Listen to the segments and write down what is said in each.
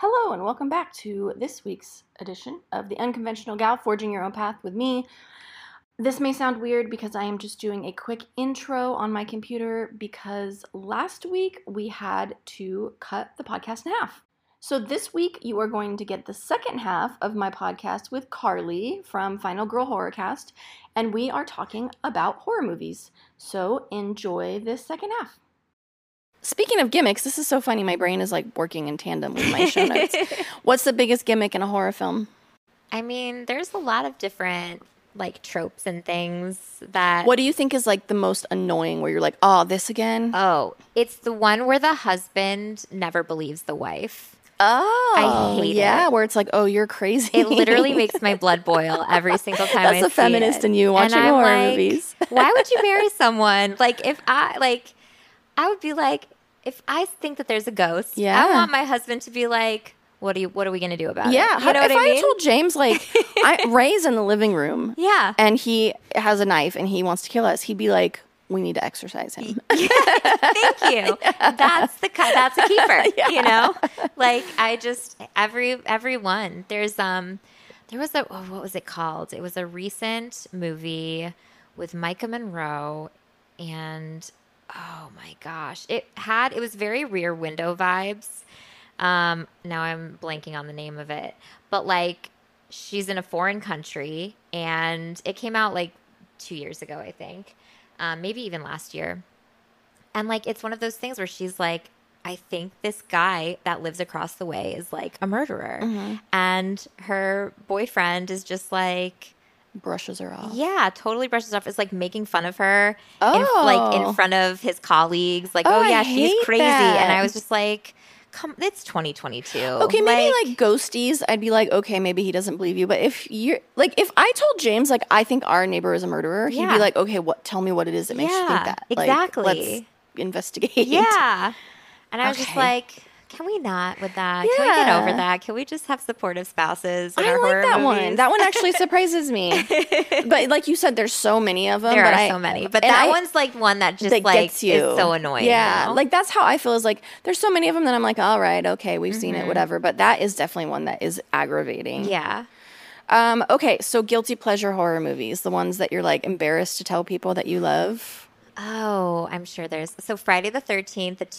Hello and welcome back to this week's edition of The Unconventional Gal, Forging Your Own Path with me. This may sound weird because I am just doing a quick intro on my computer because last week we had to cut the podcast in half. So this week you are going to get the second half of my podcast with Carly from Final Girl Horrorcast, and we are talking about horror movies. So enjoy this second half. Speaking of gimmicks, this is so funny. My brain is like working in tandem with my show notes. What's the biggest gimmick in a horror film? I mean, there's a lot of different like tropes and things that... What do you think is like the most annoying where you're like, oh, this again? Oh, it's the one where the husband never believes the wife. Oh, I hate it. Yeah, where it's like, oh, you're crazy. It literally makes my blood boil every single time That's I see the feminist it. in you watching and I'm horror like, movies. Why would you marry someone? Like, I would be like, if I think that there's a ghost, Yeah. I want my husband to be like, what are we going to do about it? Yeah, You know if what I mean? I told James, like, Ray's in the living room. Yeah. And he has a knife and he wants to kill us, he'd be like, we need to exorcise him. Thank you. That's a keeper. Yeah. You know, like I just everyone. There was what was it called? It was a recent movie with Micah Monroe, and oh my gosh, it was very Rear Window vibes. Now I'm blanking on the name of it, but like she's in a foreign country, and it came out like 2 years ago, I think. Maybe even last year. And like, it's one of those things where she's like, I think this guy that lives across the way is like a murderer. Mm-hmm. And her boyfriend is just like, Brushes her off. yeah, totally brushes off. Is like making fun of her Oh. in front of his colleagues. Like, Oh, oh I yeah, she's hate crazy. that. And I was just like, come, it's 2022. Okay, maybe like ghosties, I'd be like, okay, maybe he doesn't believe you. But if I told James, like, I think our neighbor is a murderer, he'd Yeah. be like, okay, tell me what it is that makes you think Yeah, that. Like, exactly. let's investigate. Yeah. And I was just Okay. like, can we not with that? Can we get Yeah. over that? Can we just have supportive spouses in I our like horror that movies? one. That one actually surprises me. But like you said, there's so many of them. There but are so many. But and that one's like one that just that like gets you. is so annoying. Yeah, you know? like that's how I feel. Is like there's so many of them that I'm like, all right, okay, we've seen it, whatever. But that is definitely one that is aggravating. yeah. Okay, so guilty pleasure horror movies, the ones that you're like embarrassed to tell people that you love. Oh, I'm sure there's. So Friday the 13th, the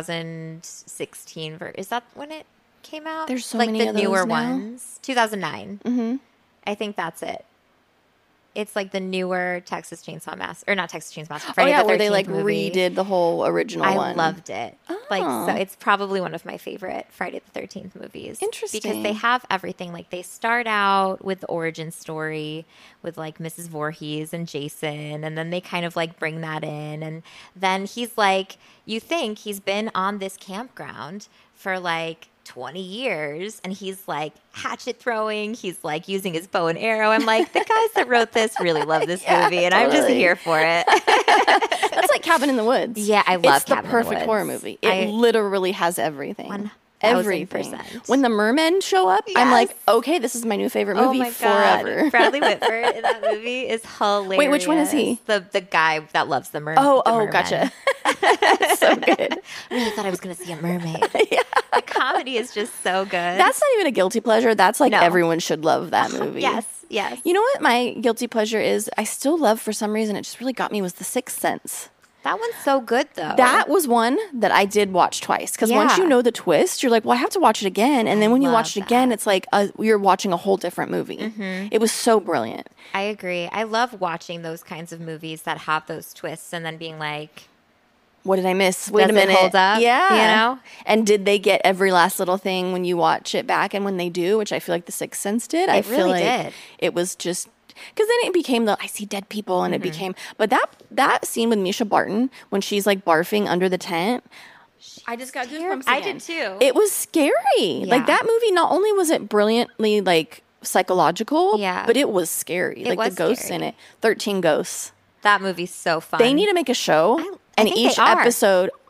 2016 version. Is that when it came out? There's so like many the of those newer now. ones. 2009. Mm-hmm. I think that's it. It's like the newer Texas Chainsaw Massacre, or not Texas Chainsaw Massacre. Oh Friday yeah, the 13th where they like movie. redid the whole original I one. loved it. Like, Oh. so it's probably one of my favorite Friday the 13th movies. Interesting. Because they have everything. Like, they start out with the origin story with like Mrs. Voorhees and Jason, and then they kind of like bring that in. And then he's like, you think he's been on this campground for like 20 years, and he's like hatchet throwing, he's like using his bow and arrow. I'm like, the guys that wrote this really love this Yeah, movie, and I'm just totally. here for it. That's like Cabin in the Woods. Yeah, I love It's the Cabin in the perfect Woods. horror movie. It literally has everything. 1000%. Everything. When the mermen show up, I'm like, Yes. okay, this is my new favorite movie Oh my forever. God. Bradley Whitford in that movie is hilarious. Wait, which one is he? The guy that loves the mermaid. Oh, gotcha. So good. I really thought I was going to see a mermaid. Yeah. The comedy is just so good. That's not even a guilty pleasure. That's like No. everyone should love that movie. Yes. You know what my guilty pleasure is? I still love, for some reason, it just really got me, was The Sixth Sense. That one's so good, though. That was one that I did watch twice. Because once Yeah. you know the twist, you're like, well, I have to watch it again. And then when you love watch it again, it's like you're watching a whole different movie. Mm-hmm. It was so brilliant. I agree. I love watching those kinds of movies that have those twists and then being like, What did I miss? Wait Does a it minute. hold up? Yeah. You know? And did they get every last little thing when you watch it back? And when they do, which I feel like The Sixth Sense did, I feel really like did. it was just... Because then it became I see dead people, and Mm-hmm. it became... But that scene with Misha Barton, when she's like barfing under the tent... I just got goosebumps I again. did too. It was scary. Yeah. Like, that movie, not only was it brilliantly, like, psychological, Yeah. but it was scary. Like, was the ghosts scary. in it. 13 Ghosts. That movie's so fun. They need to make a show, I and think each they are. episode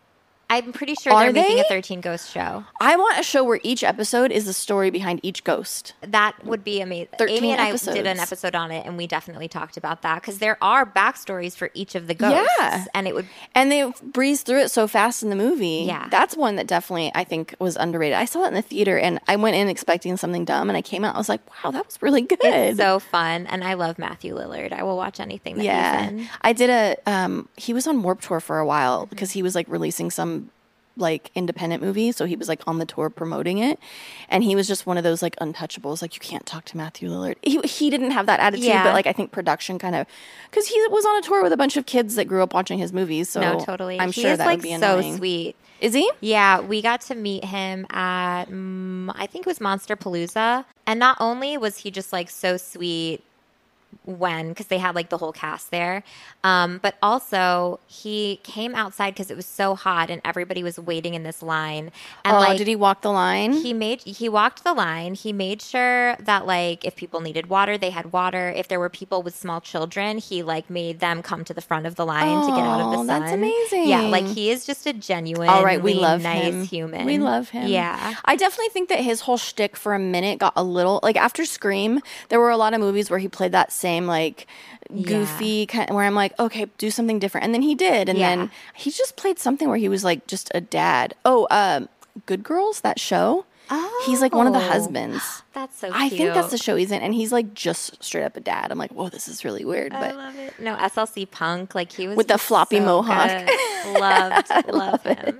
I'm pretty sure Are they're making a they? 13 Ghost show. I want a show where each episode is the story behind each ghost. That would be amazing. 13 Amy and I did episodes. an episode on it, and we definitely talked about that because there are backstories for each of the ghosts. Yeah. And it would. And they breeze through it so fast in the movie. Yeah. That's one that definitely, I think, was underrated. I saw it in the theater, and I went in expecting something dumb, and I came out, I was like, wow, that was really good. It's so fun, and I love Matthew Lillard. I will watch anything that he's in. I did he was on Warped Tour for a while because he was like releasing some like independent movie, so he was like on the tour promoting it, and he was just one of those like untouchables, like you can't talk to Matthew Lillard. He didn't have that attitude, Yeah. but like I think production kind of, because he was on a tour with a bunch of kids that grew up watching his movies, so No, totally. I'm he sure is that like would be so annoying. sweet. Is he? Yeah, we got to meet him at I think it was Monster Palooza, and not only was he just like so sweet because they had like the whole cast there, but also he came outside because it was so hot and everybody was waiting in this line. And like, Did he walk the line? he walked the line. He made sure that like if people needed water, they had water. If there were people with small children, he like made them come to the front of the line to get out of the sun. That's amazing. Yeah, like he is just a genuine, All right, we love nice him. human. We love him. Yeah. I definitely think that his whole shtick for a minute got a little like after Scream. There were a lot of movies where he played that same like goofy kind where I'm like, okay, do something different, and then he did, and Yeah. then he just played something where he was like just a dad. Good Girls, that show. He's like one of the Oh. husbands. That's so cute. I think that's the show he's in, and he's like just straight up a dad. I'm like, whoa, this is really weird, I but love it. No, SLC Punk, like he was with the just floppy so mohawk. good. Love him.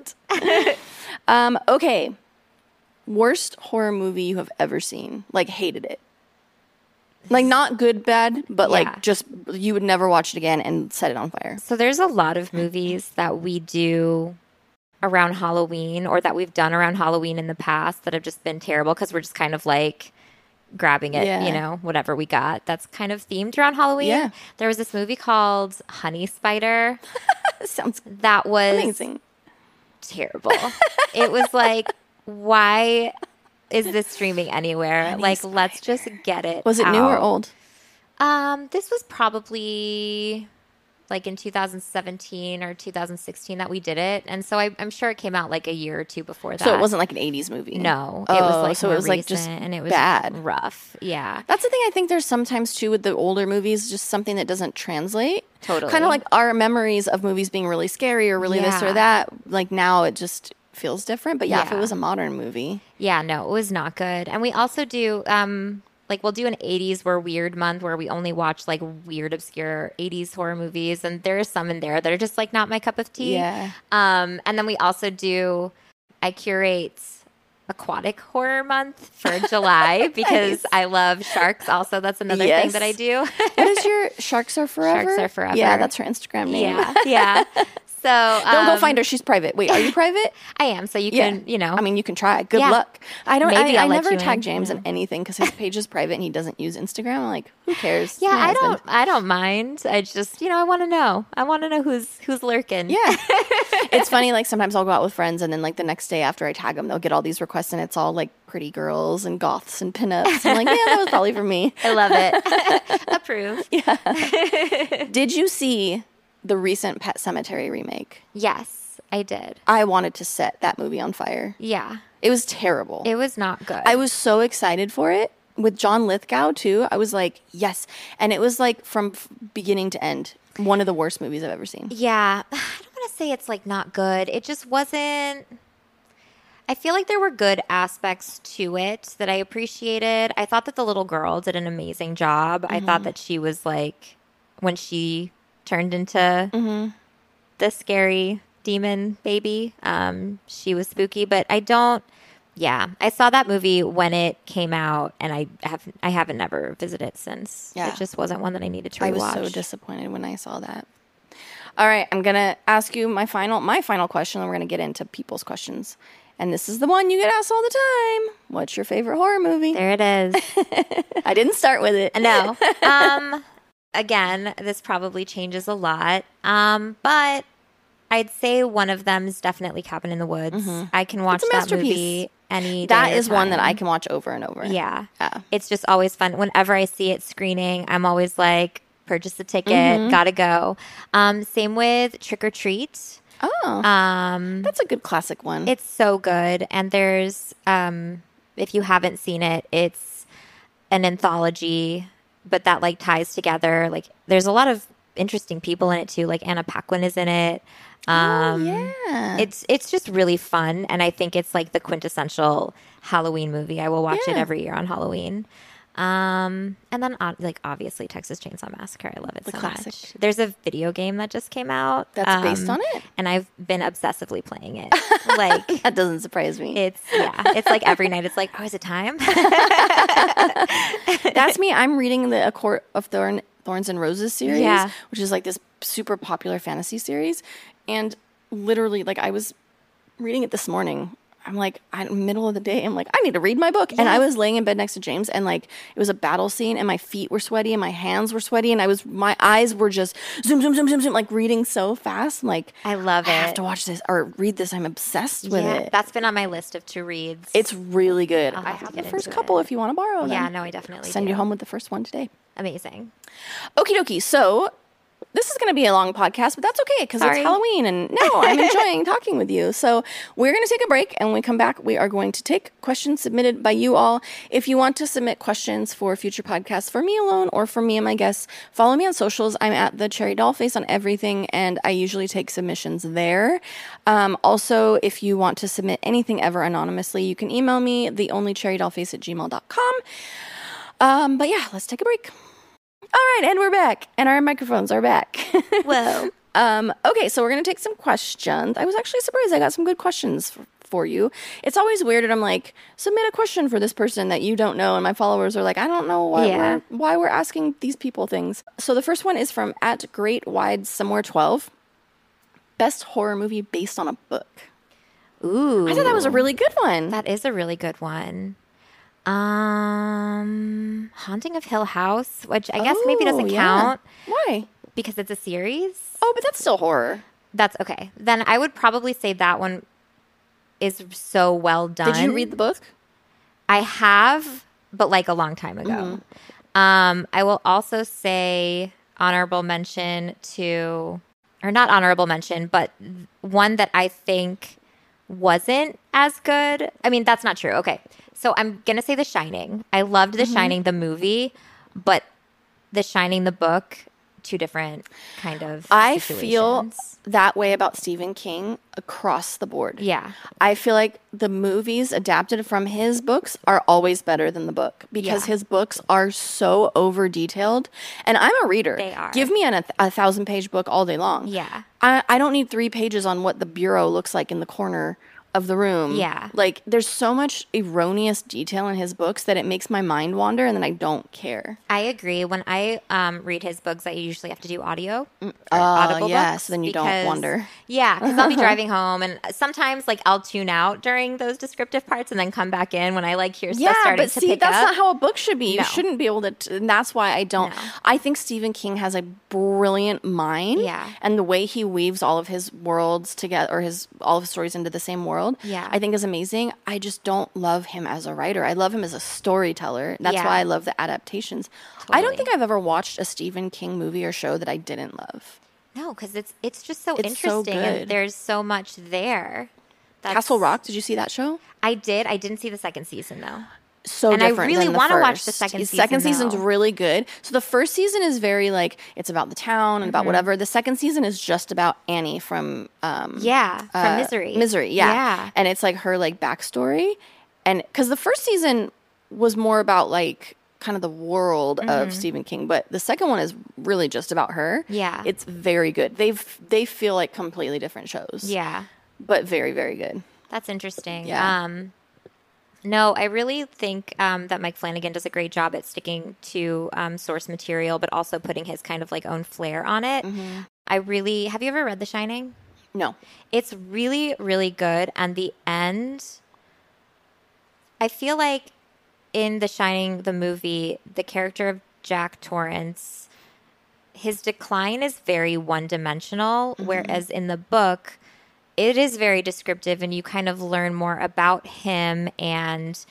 Okay. Worst horror movie you have ever seen? Like, hated it. Like, not good, bad, but Yeah. like, just you would never watch it again and set it on fire. So there's a lot of movies that we do around Halloween or that we've done around Halloween in the past that have just been terrible because we're just kind of like grabbing it, Yeah. whatever we got. That's kind of themed around Halloween. Yeah. There was this movie called Honey Spider Sounds that was amazing. terrible. It was like, why is this streaming anywhere? Like, let's just get it. Was it new or out. old? This was probably like in 2017 or 2016 that we did it, and so I'm sure it came out like a year or two before that. So it wasn't like an 80s movie? No, Oh, it was like so it more was like just recent, and it was bad. rough. Yeah, That's the thing I think there's sometimes too with the older movies, just something that doesn't translate. Totally. Kind of like our memories of movies being really scary or really this Yeah. or that. Like now it just feels different. But yeah, if it Yeah. was a modern movie. yeah. No, it was not good. And we also do like we'll do an 80s were weird month where we only watch like weird obscure 80s horror movies, and there's some in there that are just like not my cup of tea. Yeah. And then we also I curate aquatic horror month for July because Nice. I love sharks also. That's another thing that I Yes. do. What is your Sharks Are Forever? Sharks Are Forever. Yeah, that's her Instagram name. yeah. Yeah. So Don't go find her. She's private. Wait, are you private? I am. So you Yeah. can, I mean, you can try. Good Yeah. luck. I don't. Maybe I I'll let never you tag in. James in anything because his page is private and he doesn't use Instagram. I'm like, who cares? yeah, My husband. I don't mind. I just, I want to know. I want to know who's lurking. Yeah. It's funny, like sometimes I'll go out with friends and then like the next day after I tag them, they'll get all these requests and it's all like pretty girls and goths and pinups. I'm like, yeah, that was probably for me. I love it. Approve. Did you see the recent Pet Sematary remake? Yes, I did. I wanted to set that movie on fire. Yeah. It was terrible. It was not good. I was so excited for it. With John Lithgow too, I was like, yes. And it was like from beginning to end, one of the worst movies I've ever seen. Yeah. I don't want to say it's like not good. It just wasn't. I feel like there were good aspects to it that I appreciated. I thought that the little girl did an amazing job. I thought that she was like, when she turned into the scary demon baby, she was spooky. But I saw that movie when it came out, and I haven't never visited it since. Yeah. It just wasn't one that I needed to rewatch. I was so disappointed when I saw that. All right, I'm gonna ask you my final question, and we're gonna get into people's questions. And this is the one you get asked all the time. What's your favorite horror movie? There it is. I didn't start with it. No. Again, this probably changes a lot. But I'd say one of them is definitely Cabin in the Woods. I can watch It's a that masterpiece. movie any day That or is one that time. I can watch over and over. Yeah. Yeah. It's just always fun. Whenever I see it screening, I'm always like, purchase a ticket, gotta go. Same with Trick or Treat. Oh, that's a good classic one. It's so good. And there's, if you haven't seen it, it's an anthology, but that like ties together. Like there's a lot of interesting people in it too. Like Anna Paquin is in it. Yeah. It's just really fun. And I think it's like the quintessential Halloween movie. I will watch it every year on Halloween. And then like obviously Texas Chainsaw Massacre. I love it so much. There's a video game that just came out that's based on it, and I've been obsessively playing it. Like that doesn't surprise me. It's like every night. It's like, oh, is it time? That's me. I'm reading the A Court of Thorns and Roses series, which is like this super popular fantasy series, and literally, like I was reading it this morning. I'm like, middle of the day, I'm like, I need to read my book. Yes. And I was laying in bed next to James, and like, it was a battle scene, and my feet were sweaty, and my hands were sweaty, and my eyes were just zoom, zoom, zoom, zoom, zoom, like reading so fast. I'm like, I love it. I have to watch this or read this. I'm obsessed with it. That's been on my list of to reads. It's really good. I have the first couple if you want to borrow them. Yeah, no, I definitely send you home with the first one today. Amazing. Okie dokie. So, this is going to be a long podcast, but that's okay because it's Halloween, and no, I'm enjoying talking with you. So we're going to take a break, and when we come back, we are going to take questions submitted by you all. If you want to submit questions for future podcasts for me alone or for me and my guests, follow me on socials. I'm at the Cherry Dollface on everything, and I usually take submissions there. Also, if you want to submit anything ever anonymously, you can email me, theonlycherrydollface@gmail.com. But yeah, let's take a break. All right, and we're back, and our microphones are back. Whoa. Okay, so we're going to take some questions. I was actually surprised I got some good questions for you. It's always weird, and I'm like, submit a question for this person that you don't know, and my followers are like, I don't know why we're asking these people things. So the first one is from @GreatWideSomewhere12. Best horror movie based on a book. Ooh. I thought that was a really good one. That is a really good one. Haunting of Hill House, which I guess maybe doesn't count. Why? Because it's a series. Oh, but that's still horror. That's okay. Then I would probably say that one is so well done. Did you read the book? I have, but like a long time ago. I will also say honorable mention to, or not honorable mention, but one that I think wasn't as good. I mean, that's not true. Okay. So I'm going to say The Shining. I loved The Shining, the movie, but The Shining, the book, two different kind of I situations. feel that way about Stephen King across the board. Yeah. I feel like the movies adapted from his books are always better than the book because his books are so over detailed. And I'm a reader. They are. Give me a 1,000-page book all day long. Yeah. I don't need 3 pages on what the bureau looks like in the corner of the room. Yeah. Like, there's so much erroneous detail in his books that it makes my mind wander, and then I don't care. I agree. When I read his books, I usually have to do audio. Audible books. So then you don't wander. Yeah, because I'll be driving home, and sometimes, like, I'll tune out during those descriptive parts and then come back in when I, like, hear stuff starting to pick up. Yeah, but see, that's not how a book should be. No. You shouldn't be able to, and that's why I don't. No. I think Stephen King has a brilliant mind. Yeah. And the way he weaves all of his worlds together, or all of his stories into the same world, I think is amazing. I just don't love him as a writer. I love him as a storyteller. That's why I love the adaptations. Totally. I don't think I've ever watched a Stephen King movie or show that I didn't love. No, because it's just so interesting, so and there's so much there. Castle Rock, did you see that show? I did. I didn't see the second season, though. So and different. I really want to watch the second season. The second season's really good. So the first season is very like it's about the town and about whatever. The second season is just about Annie from from Misery. Misery, yeah. And it's like her like backstory, and because the first season was more about like kind of the world of Stephen King, but the second one is really just about her. Yeah, it's very good. They feel like completely different shows. Yeah, but very, very good. That's interesting. Yeah. No, I really think that Mike Flanagan does a great job at sticking to source material, but also putting his kind of like own flair on it. Have you ever read The Shining? No. It's really, really good. And the end, I feel like in The Shining, the movie, the character of Jack Torrance, his decline is very one-dimensional, whereas in the book, it is very descriptive, and you kind of learn more about him and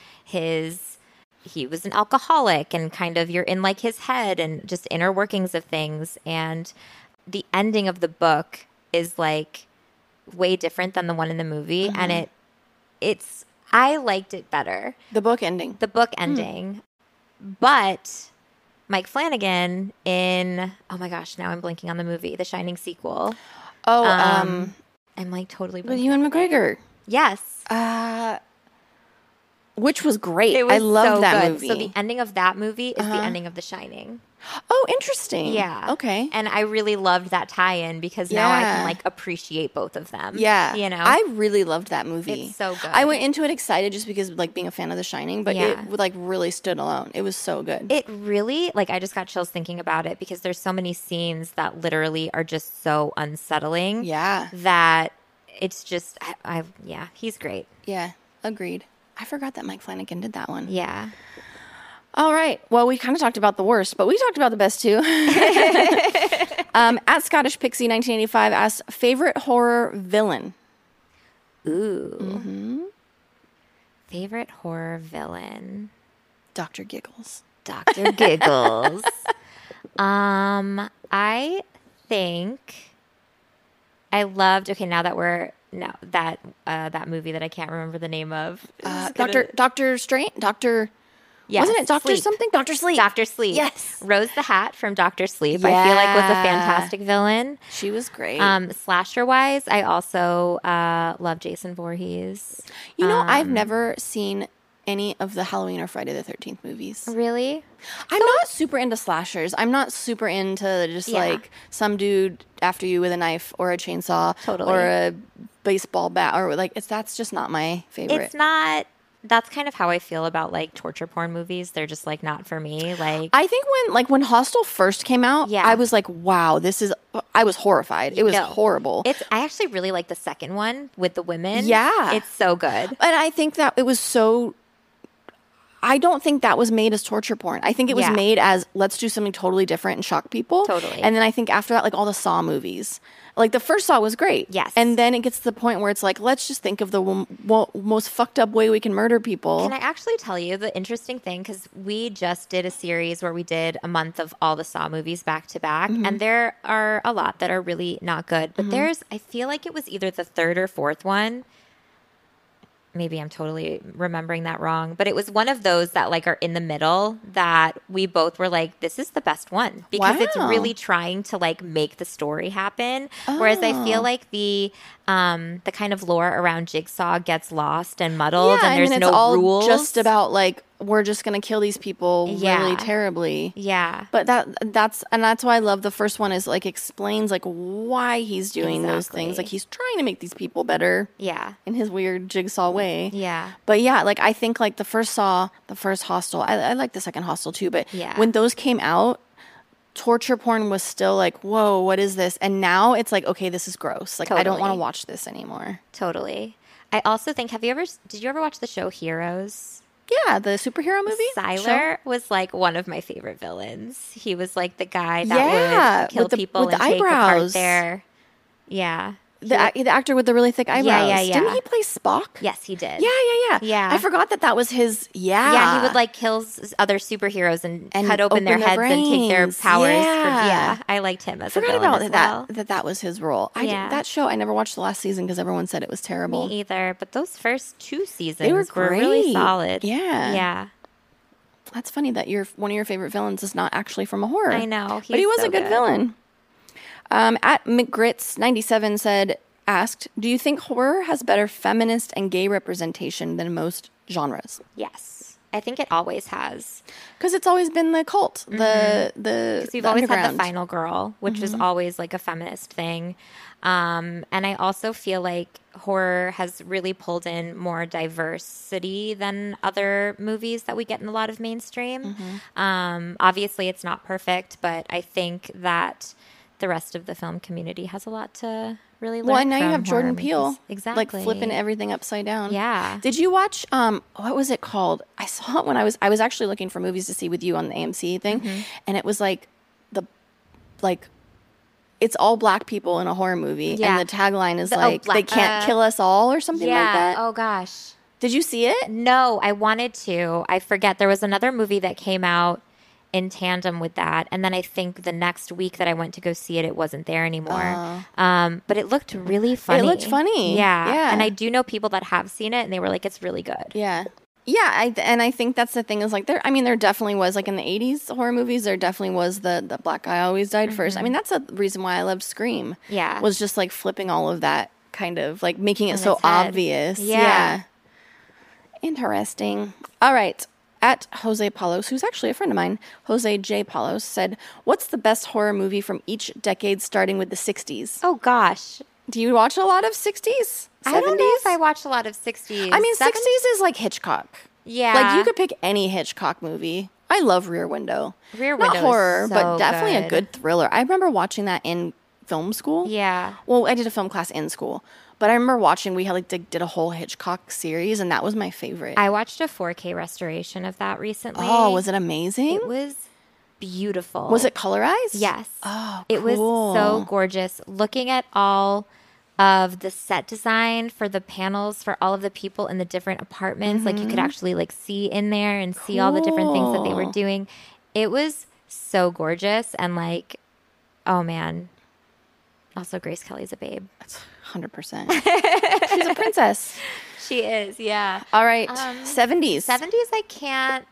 he was an alcoholic, and kind of you're in like his head and just inner workings of things. And the ending of the book is like way different than the one in the movie, and I liked it better. The book ending. The book ending. But Mike Flanagan in, oh my gosh, now I'm blanking on the movie, the Shining sequel. Oh, I'm like totally with blanking. Ewan McGregor. Yes. Which was great. It was I love so that good. movie. So the ending of that movie is the ending of The Shining. Oh, interesting. Yeah. Okay. And I really loved that tie-in because now I Yeah. can like appreciate both of them. Yeah. You know? I really loved that movie. It's so good. I went into it excited just because like being a fan of The Shining, but Yeah. it like really stood alone. It was so good. It really, like, I just got chills thinking about it because there's so many scenes that literally are just so unsettling. Yeah. That it's just, yeah, he's great. Yeah. Agreed. I forgot that Mike Flanagan did that one. Yeah. All right. Well, we kind of talked about the worst, but we talked about the best too. At Scottish Pixie 1985 asked, favorite horror villain? Ooh. Favorite horror villain? Dr. Giggles. Dr. Giggles. I think I loved, okay, now that we're, no, that movie that I can't remember the name of. Dr. Strange? Yes, Wasn't it Dr. Sleep. something? Dr. Sleep. Dr. Sleep. Yes. Rose the Hat from Dr. Sleep, I feel like was a fantastic villain. She was great. Slasher wise, I also love Jason Voorhees. You know, I've never seen any of the Halloween or Friday the 13th movies. Really? I'm not super into slashers. I'm not super into just like some dude after you with a knife or a chainsaw or a baseball bat or like that's just not my favorite. It's not. That's kind of how I feel about like torture porn movies. They're just like not for me. Like I think when Hostel first came out, Yeah. I was like, wow, I was horrified. It was horrible. I actually really like the second one with the women. Yeah. It's so good. And I think that it was so. I don't think that was made as torture porn. I think it was made as let's do something totally different and shock people. Totally. And then I think after that, like all the Saw movies, like the first Saw was great. Yes. And then it gets to the point where it's like, let's just think of the most fucked up way we can murder people. Can I actually tell you the interesting thing? Because we just did a series where we did a month of all the Saw movies back to back. And there are a lot that are really not good. But I feel like it was either the third or fourth one. Maybe I'm totally remembering that wrong, but it was one of those that like are in the middle that we both were like, this is the best one because it's really trying to like make the story happen. Whereas I feel like the kind of lore around Jigsaw gets lost and muddled and there's it's no all rules. just about like, we're just going to kill these people really terribly. Yeah. But that's why I love the first one is like explains like why he's doing those things. Like he's trying to make these people better. Yeah. In his weird Jigsaw way. Yeah. But yeah, like I think like the first Hostel, I like the second Hostel too, but when those came out, torture porn was still like, whoa, what is this? And now it's like, okay, this is gross. Like I don't want to watch this anymore. Totally. I also think, did you ever watch the show Heroes? Yeah, the superhero movie. Siler was like one of my favorite villains. He was like the guy that would kill people with and the take apart eyebrows. their, yeah. The actor with the really thick eyebrows. Yeah. Didn't he play Spock? Yes, he did. Yeah. I forgot that was his. Yeah. Yeah, he would like kill other superheroes and cut open their heads and take their powers. Yeah. I liked him as I a forgot villain about as well. that was his role. That show, I never watched the last season because everyone said it was terrible. Me either. But those first two seasons were really great. solid. Yeah. Yeah. That's funny that one of your favorite villains is not actually from a horror. I know. But he was so a good villain. At McGrits97 asked, do you think horror has better feminist and gay representation than most genres? Yes. I think it always has. Because it's always been the cult, the Because we've always had the final girl, which is always like a feminist thing. And I also feel like horror has really pulled in more diversity than other movies that we get in a lot of mainstream. Obviously, it's not perfect, but I think that the rest of the film community has a lot to really learn. Well, and now you from have Jordan horror Peele, movies. Exactly, like flipping everything upside down. Yeah. Did you watch? What was it called? I saw it when I was actually looking for movies to see with you on the AMC thing, and it was like it's all black people in a horror movie, and the tagline is they can't kill us all or something like that. Oh gosh. Did you see it? No, I wanted to. I forget. There was another movie that came out, in tandem with that. And then I think the next week that I went to go see it, it wasn't there anymore. But it looked really funny. It looked funny. Yeah. And I do know people that have seen it and they were like, it's really good. Yeah. Yeah, I think that's the thing is like there definitely was like in the 80s horror movies there definitely was the black guy always died first. I mean that's a reason why I loved Scream. Yeah. Was just like flipping all of that kind of like making it so its head. obvious. Yeah. Interesting. All right. At Jose Palos, who's actually a friend of mine, Jose J. Palos said, "What's the best horror movie from each decade starting with the 60s?" Oh gosh. Do you watch a lot of 60s? 70s? I don't know if I watched a lot of 60s. I mean, 70s? 60s is like Hitchcock. Yeah. Like, you could pick any Hitchcock movie. I love Rear Window. Rear Window Not horror, is so but definitely a good. good thriller. I remember watching that in film school. Yeah. Well, I did a film class in school. But I remember watching, we had like did a whole Hitchcock series, and that was my favorite. I watched a 4K restoration of that recently. Oh, was it amazing? It was beautiful. Was it colorized? Yes. Oh, It was cool. so gorgeous. Looking at all of the set design for the panels for all of the people in the different apartments, like you could actually like see in there and see all the different things that they were Cool. doing. It was so gorgeous and like, oh man. Also, Grace Kelly's a babe. That's 100%. She's a princess. She is, yeah. All right. 70s. 70s, I can't.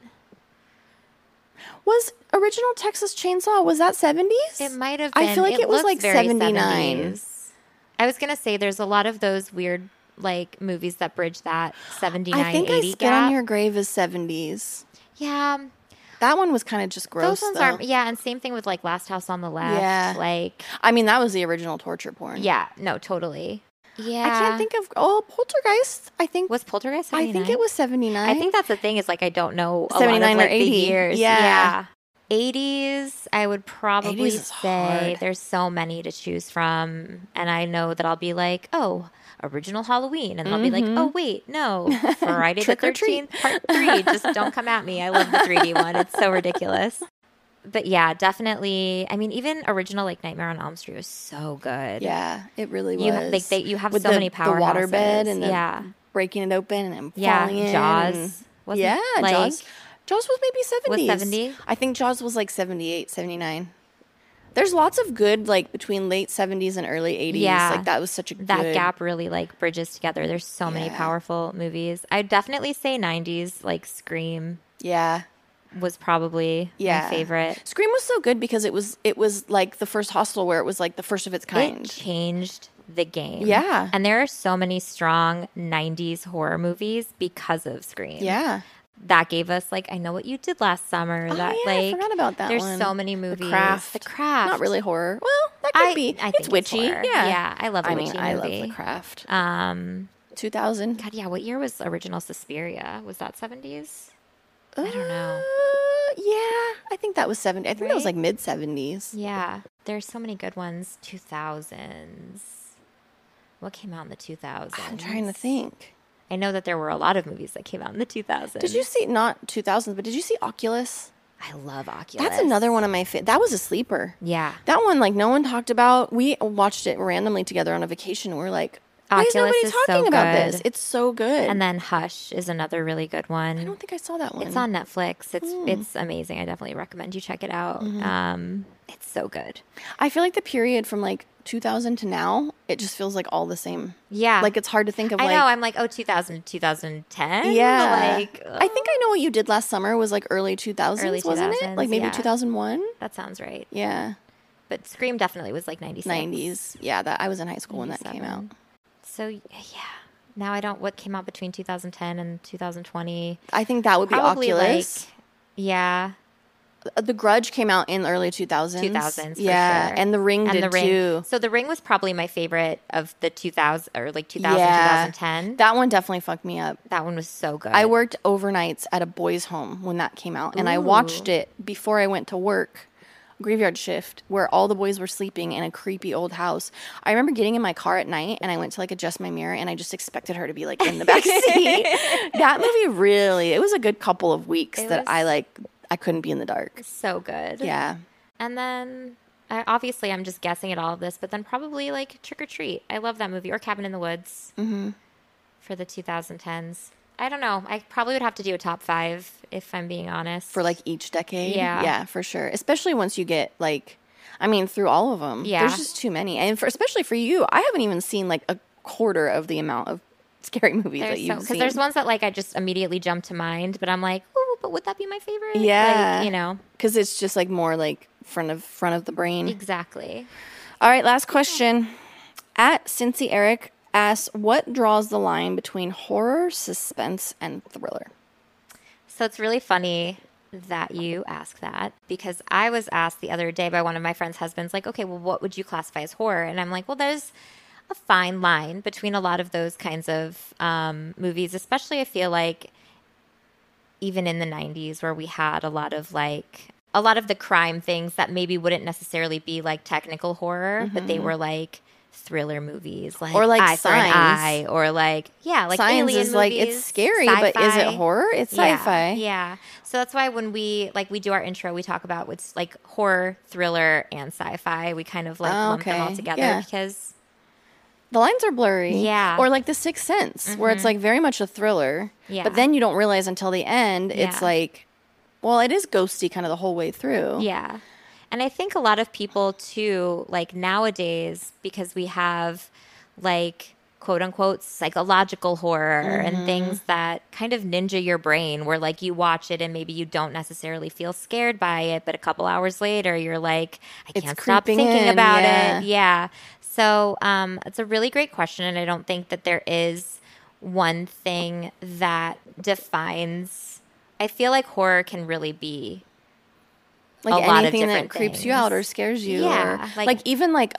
Was original Texas Chainsaw, was that 70s? It might have been. I feel like it was looks like very 79. 70s. I was going to say there's a lot of those weird like movies that bridge that 79, I think 80 I Spit gap. on Your Grave is 70s. Yeah. That one was kind of just gross, Those ones though. aren't. Yeah, and same thing with like Last House on the Left. Yeah. Like, I mean, that was the original torture porn. yeah, no, totally. Yeah. I can't think of... Oh, Poltergeist, I think... Was Poltergeist I 79? think it was 79. I think that's the thing is like I don't know a 79 lot of or like, 80. the years. Yeah. 80s, I would probably 80s is say hard. there's so many to choose from. And I know that I'll be like, oh, original Halloween. And I'll be like, oh, wait, no. Friday the Trick or treat. 13th, part 3. Just don't come at me. I love the 3D one. It's so ridiculous. But yeah, definitely. I mean, even original like Nightmare on Elm Street was so good. Yeah, it really was. You you have With so many powerhouses. The waterbed and yeah, breaking it open and then yeah. falling in. Jaws. Wasn't, Yeah, like, Jaws. Jaws was maybe 70s. Was 70? I think Jaws was like 78, 79. There's lots of good, like, between late 70s and early 80s. Yeah. Like, that was such a good... That gap really like bridges together. There's so many Yeah. powerful movies. I'd definitely say 90s, like Scream Yeah. was probably Yeah. my favorite. Scream was so good because it was like the first Hostel where it was like the first of its kind. It changed the game. Yeah. And there are so many strong 90s horror movies because of Scream. Yeah. That gave us like I Know What You Did Last Summer. Oh, that yeah, I like forgot about that there's one. so many movies. The Craft. Not really horror. Well, that could be. I It's think witchy. horror. Yeah. Yeah, I love a witchy I movie. love The Craft. 2000. God, yeah. What year was original Suspiria? Was that 70s? I don't know. Yeah, I think that was 70. I think that was Right? like mid 70s. Yeah, there's so many good ones. 2000s. What came out in the 2000s? I'm trying to think. I know that there were a lot of movies that came out in the 2000s. Did you see, not 2000s, but did you see Oculus? I love Oculus. That's another one of my that was a sleeper. Yeah. That one, like, no one talked about. We watched it randomly together on a vacation. We're like, why is Oculus nobody is so talking about good. this? It's so good. And then Hush is another really good one. I don't think I saw that one. It's on Netflix. It's amazing. I definitely recommend you check it out. It's so good. I feel like the period from like 2000 to now, it just feels like all the same. Yeah. Like it's hard to think of. I like, know. I'm like, 2000 to 2010. Yeah. Like, I think I Know What You Did Last Summer was like early 2000s, Early wasn't it? 2000s, Like maybe yeah. 2001. that sounds right. Yeah. But Scream definitely was like 96. 90s. Yeah, that I was in high school when that came out. 97. So, yeah. Now I don't, what came out between 2010 and 2020? I think that would be Probably Oculus. like, yeah. The Grudge came out in the early 2000s. 2000s, for yeah, sure. and The Ring And did The Ring. too. So The Ring was probably my favorite of the 2000 or like 2000, Yeah. 2010. That one definitely fucked me up. That one was so good. I worked overnights at a boys' home when that came out, and I watched it before I went to work, graveyard shift, where all the boys were sleeping in a creepy old house. I remember getting in my car at night, and I went to like adjust my mirror, and I just expected her to be like in the back seat. That movie really, it was a good couple of weeks It that was- I couldn't be in the dark. So good. Yeah. And then, obviously, I'm just guessing at all of this, but then probably like Trick or Treat. I love that movie. Or Cabin in the Woods for the 2010s. I don't know. I probably would have to do a top 5 if I'm being honest. For like each decade? Yeah. Yeah, for sure. Especially once you get like, I mean, through all of them. Yeah. There's just too many. And especially for you, I haven't even seen like a quarter of the amount of scary movies that you've seen. Because there's ones that like I just immediately jump to mind, but I'm like, ooh, but would that be my favorite? Yeah. Like, you know. Because it's just like more like front of the brain. Exactly. All right, last question. At Cincy Eric asks, what draws the line between horror, suspense, and thriller? So it's really funny that you ask that because I was asked the other day by one of my friend's husbands, like, okay, well, what would you classify as horror? And I'm like, well, there's a fine line between a lot of those kinds of movies, especially I feel like even in the 90s where we had a lot of the crime things that maybe wouldn't necessarily be like technical horror, but they were like thriller movies, like or like Eye for an Signs. Eye, or like like Signs alien is movies, like it's scary, but is it sci-fi. horror? It's sci-fi. Yeah. So that's why when we do our intro, we talk about what's like horror, thriller, and sci-fi. We kind of like lump them all together because the lines are blurry. Yeah. Or like The Sixth Sense, where it's like very much a thriller. Yeah. But then you don't realize until the end, it's Yeah. like, well, it is ghosty kind of the whole way through. Yeah. And I think a lot of people too, like nowadays, because we have like quote unquote psychological horror and things that kind of ninja your brain where like you watch it and maybe you don't necessarily feel scared by it, but a couple hours later you're like, I It's can't stop creeping thinking in, about yeah. it. Yeah. So it's a really great question. And I don't think that there is one thing that defines, I feel like horror can really be Like a lot of anything that different creeps you things. out or scares you. Yeah, Or, like even like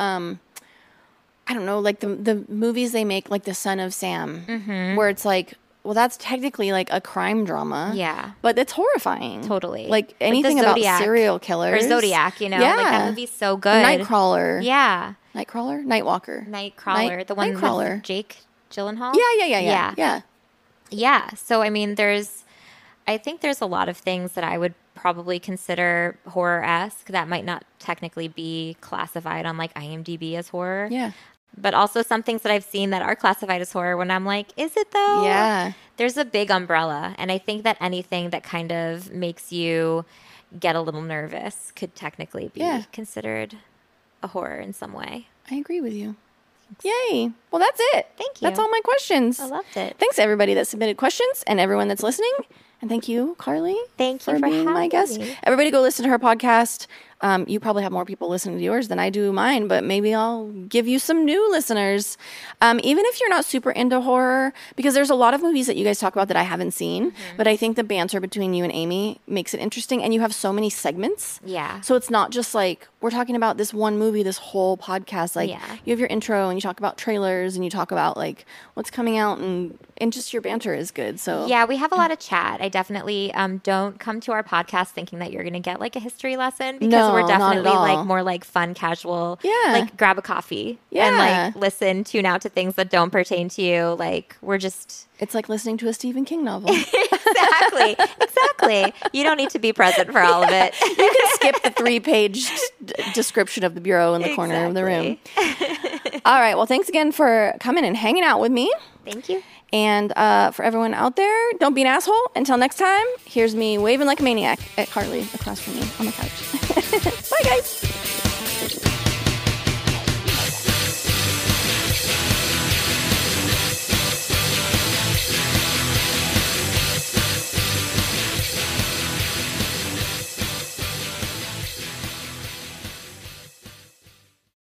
I don't know, like the movies they make, like The Son of Sam, where it's like, well, that's technically like a crime drama. Yeah. But it's horrifying. Totally. Like the anything about Zodiac serial or killers. Zodiac, you know, Yeah. like that movie's so good. Nightcrawler. Yeah. Nightcrawler? Nightwalker. Nightcrawler, the one Nightcrawler. with Jake Gyllenhaal. Yeah. Yeah. So I mean, I think there's a lot of things that I would probably consider horror-esque that might not technically be classified on like IMDb as horror. Yeah. But also some things that I've seen that are classified as horror when I'm like, is it though? Yeah. There's a big umbrella. And I think that anything that kind of makes you get a little nervous could technically be considered a horror in some way. I agree with you. Yay. Well, that's it. Thank you. That's all my questions. I loved it. Thanks, everybody that submitted questions and everyone that's listening. And thank you, Carly. Thank you for being my having guest. me. Everybody go listen to her podcast. You probably have more people listening to yours than I do mine, but maybe I'll give you some new listeners. Even if you're not super into horror, because there's a lot of movies that you guys talk about that I haven't seen, but I think the banter between you and Amy makes it interesting, and you have so many segments. Yeah. So it's not just like, we're talking about this one movie, this whole podcast. Like, Yeah. you have your intro, and you talk about trailers, and you talk about, like, what's coming out, and just your banter is good. So Yeah, we have a lot of chat. I definitely don't come to our podcast thinking that you're going to get like a history lesson because No, we're not at definitely all. like more like fun, casual. Yeah. Like grab a coffee and like listen, tune out to things that don't pertain to you. Like we're just it's like listening to a Stephen King novel. exactly. You don't need to be present for all of it. You can skip the 3-page description of the bureau in the corner of the room. All right. Well, thanks again for coming and hanging out with me. Thank you. And for everyone out there, don't be an asshole. Until next time, here's me waving like a maniac at Carly across from me on the couch. Bye, guys.